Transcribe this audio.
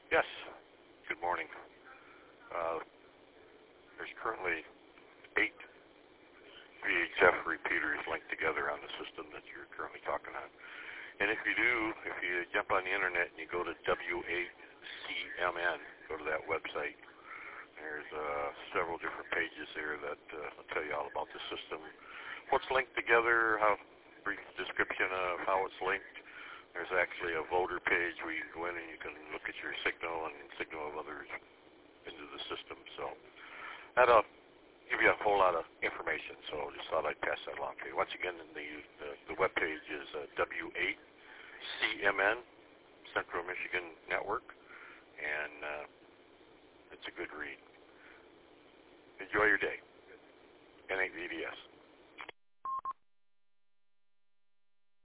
Yes. Good morning. There's currently 8 VHF repeaters linked together on the system that you're currently talking on. And if you jump on the internet and you go to W8CMN, go to that website, there's several different pages there that will tell you all about the system, what's linked together, brief description of how it's linked. There's actually a voter page where you can go in and you can look at your signal and signal of others into the system. So that'll give you a whole lot of information. So just thought I'd pass that along to you. Once again, the web page is W8CMN, Central Michigan Network, and it's a good read. Enjoy your day. N8VDS.